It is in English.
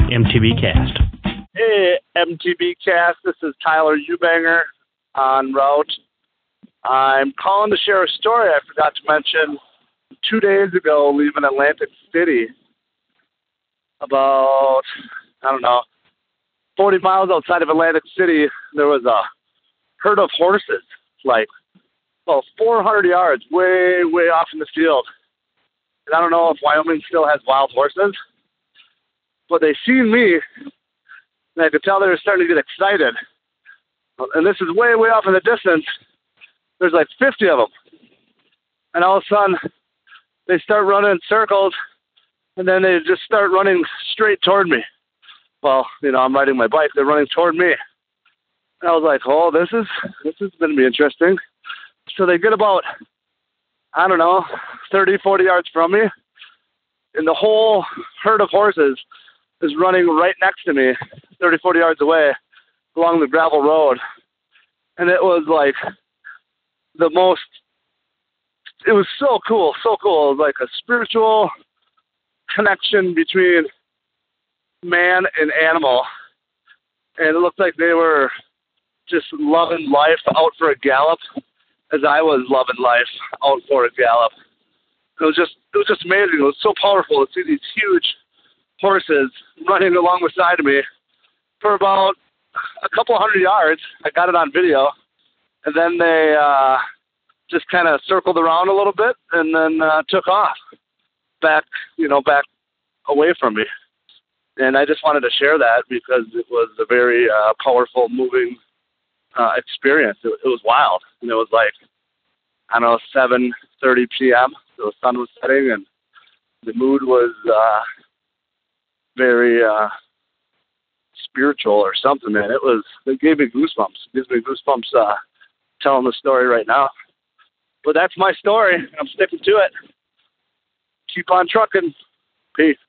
MTB Cast. Hey, MTB Cast. This is Tyler Eubanger en route. I'm calling to share a story I forgot to mention 2 days ago leaving Atlantic City. About, 40 miles outside of Atlantic City, there was a herd of horses, 400 yards way off in the field. And I don't know if Wyoming still has wild horses, but they seen me, and I could tell they were starting to get excited. And this is way off in the distance. There's 50 of them. And all of a sudden, they start running in circles, and then they just start running straight toward me. Well, I'm riding my bike. They're running toward me. And I was like, oh, this is going to be interesting. So they get about, 30, 40 yards from me, and the whole herd of horses is running right next to me, 30, 40 yards away, along the gravel road. And it was it was so cool. It was like a spiritual connection between man and animal. And it looked like they were just loving life out for a gallop, as I was loving life out for a gallop. It was just amazing. It was so powerful to see these huge horses running along the side of me for about a couple hundred yards. I got it on video. And then they just kind of circled around a little bit and then took off back away from me. And I just wanted to share that because it was a very powerful, moving experience. It was wild. And it was 7:30 p.m. The sun was setting, and the mood was very spiritual or something, man. It gave me goosebumps. It gives me goosebumps telling the story right now. But that's my story. I'm sticking to it. Keep on trucking. Peace.